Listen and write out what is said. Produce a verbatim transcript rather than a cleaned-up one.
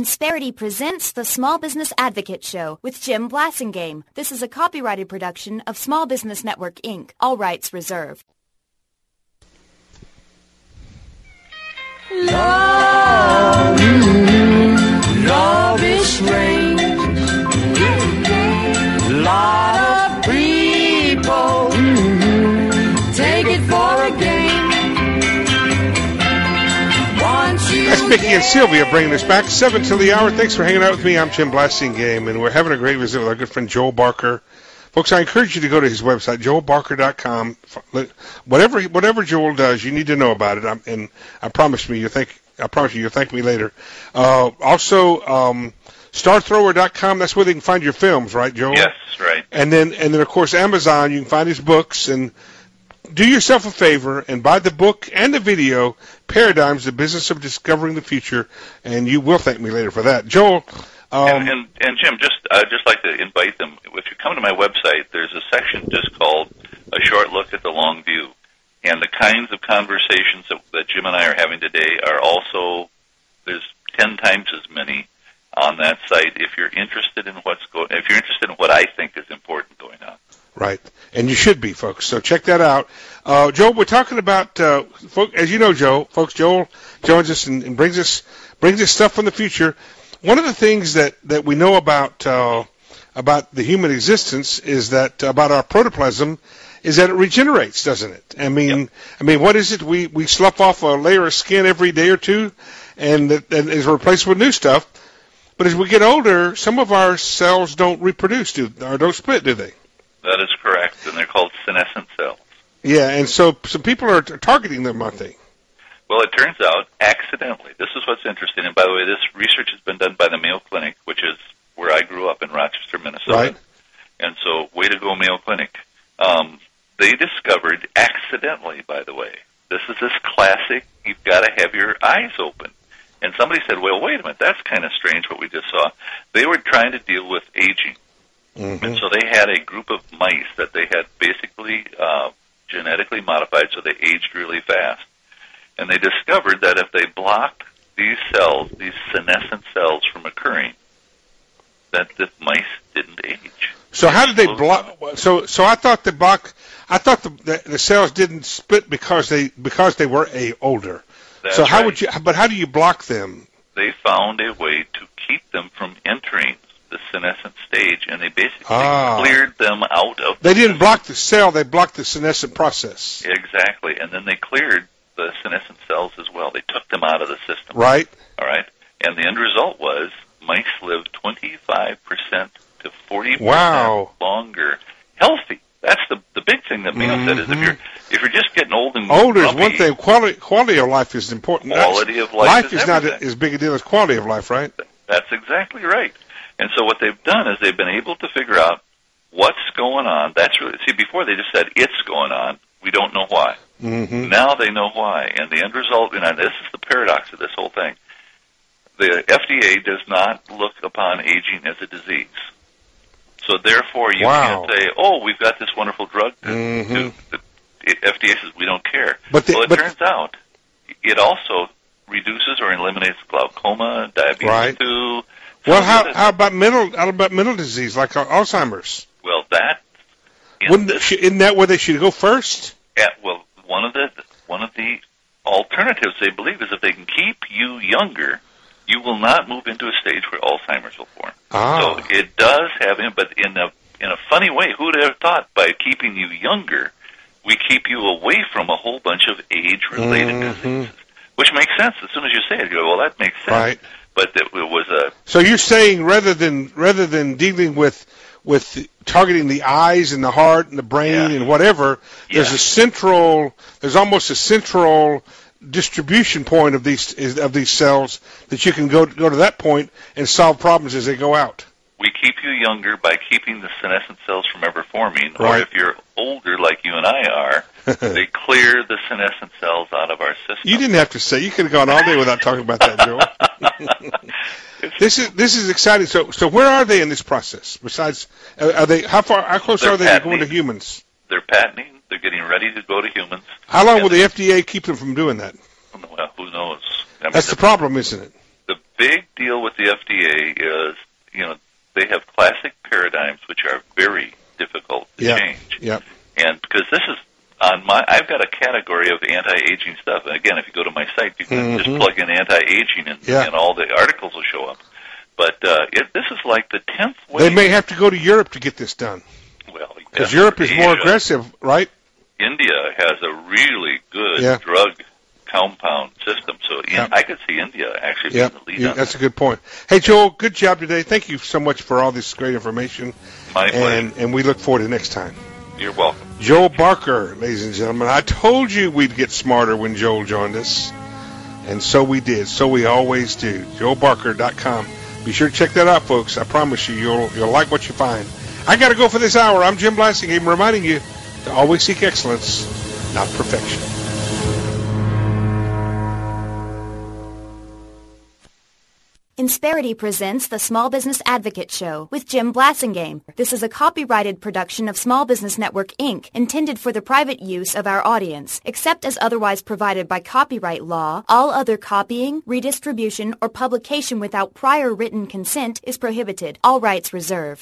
Insperity presents the Small Business Advocate Show with Jim Blasingame. This is a copyrighted production of Small Business Network, Incorporated. All rights reserved. Love, love is strange. Lot of people take it for a game. That's Mickey and Sylvia bringing us back seven till the hour. Thanks for hanging out with me. I'm Jim Blasingame, and we're having a great visit with our good friend Joel Barker. Folks, I encourage you to go to his website, joel barker dot com. Whatever whatever Joel does, you need to know about it. I'm, and I promise me, you think I promise you, you'll thank me later. Uh, also, um, star thrower dot com. That's where they can find your films, right, Joel? Yes, right. And then and then of course Amazon. You can find his books. And do yourself a favor and buy the book and the video, Paradigms: The Business of Discovering the Future, and you will thank me later for that, Joel. Um, and, and, and Jim, just I'd just like to invite them. If you come to my website, there's a section just called "A Short Look at the Long View," and the kinds of conversations that, that Jim and I are having today are also there's ten times as many on that site. If you're interested in what's going, if you're interested in what I think is important going on, right, and you should be, folks. So check that out. Uh, Joel, we're talking about, uh, folk, as you know, Joe, folks. Joel joins us and, and brings us brings us stuff from the future. One of the things that, that we know about uh, about the human existence is that about our protoplasm is that it regenerates, doesn't it? I mean, yep. I mean, what is it? We we slough off a layer of skin every day or two, and that and is replaced with new stuff. But as we get older, some of our cells don't reproduce, do or don't split, do they? That is correct, and they're called senescent cells. Yeah, and so some people are t- targeting them, aren't they? Well, it turns out, accidentally, this is what's interesting, and by the way, this research has been done by the Mayo Clinic, which is where I grew up in Rochester, Minnesota. Right. And so, way to go, Mayo Clinic. Um, they discovered, accidentally, by the way, this is this classic, you've got to have your eyes open. And somebody said, well, wait a minute, that's kind of strange what we just saw. They were trying to deal with aging. Mm-hmm. And so they had a group of mice that they had basically uh, genetically modified so they aged really fast. And they discovered that if they blocked these cells, these senescent cells from occurring, that the mice didn't age. So how did they block? So so I thought the block. I thought the, the the cells didn't split because they because they were a older. That's so how right. would you? But how do you block them? They found a way to keep them from entering the senescent stage, and they basically ah. cleared them out of. They didn't block the cell; they blocked the senescent process. Exactly, and then they cleared the senescent cells as well. They took them out of the system. Right. All right. And the end result was mice lived twenty-five percent to forty percent wow. longer, healthy. That's the the big thing that Mayo mm-hmm. said is if you're if you're just getting old and older grumpy, is one thing. Quality quality of life is important. Quality That's, of life, life is, is everything. not as big a deal as quality of life, right? That's exactly right. And so what they've done is they've been able to figure out what's going on. That's really see before they just said it's going on. We don't know why. Mm-hmm. Now they know why, and the end result, and this is the paradox of this whole thing. The F D A does not look upon aging as a disease. So therefore, you wow. can't say, "Oh, we've got this wonderful drug." To, mm-hmm. to, the F D A says we don't care. But the, well, it but turns out it also reduces or eliminates glaucoma, diabetes right. too. Well, how how about mental how about mental disease like Alzheimer's? Well, that in wouldn't this, isn't that where they should go first? Yeah, well, one of the one of the alternatives they believe is if they can keep you younger, you will not move into a stage where Alzheimer's will form. Ah. So it does have him, but in a in a funny way, who would have thought by keeping you younger, we keep you away from a whole bunch of age-related mm-hmm. diseases, which makes sense as soon as you say it. You go, well, that makes sense. Right. But it, it was a. So you're saying rather than rather than dealing with with targeting the eyes and the heart and the brain yeah. and whatever, there's yeah. a central, there's almost a central distribution point of these is, of these cells that you can go go to that point and solve problems as they go out. We keep you younger by keeping the senescent cells from ever forming, right. or if you're older like you and I are, they clear the senescent cells out of our system. You didn't have to say. You could have gone all day without talking about that, Joe. This is this is exciting. So so where are they in this process? Besides, are they how far how close They're are they patenting. to going to humans? They're patenting. They're getting ready to go to humans. How long will the F D A keep them from doing that? Well, who knows? I mean, That's the, the problem, isn't it? The big deal with the F D A is, you know, they have classic paradigms which are very difficult to Yep. change. Yep. And because this is on my, I've got a category of anti-aging stuff. And again, if you go to my site, you can Mhm. just plug in anti-aging, and, Yeah. and all the articles will show up. But uh, it, this is like the tenth way. They may have to go to Europe to get this done well, because yeah, Europe is more Asia. aggressive, right? India has a really good Yeah. drug compound system, so in, Yep. I could see India actually Yeah, being the lead you- on that's that. a good point. Hey, Joel, good job today. Thank you so much for all this great information, My pleasure. and and we look forward to next time. You're welcome. Joel Barker, ladies and gentlemen. I told you we'd get smarter when Joel joined us, and so we did. So we always do. joel barker dot com. Be sure to check that out, folks. I promise you, you'll you'll like what you find. I got to go for this hour. I'm Jim Blasingame, reminding you to always seek excellence, not perfection. Insperity presents the Small Business Advocate Show with Jim Blasingame. This is a copyrighted production of Small Business Network, Incorporated, intended for the private use of our audience. Except as otherwise provided by copyright law, all other copying, redistribution, or publication without prior written consent is prohibited. All rights reserved.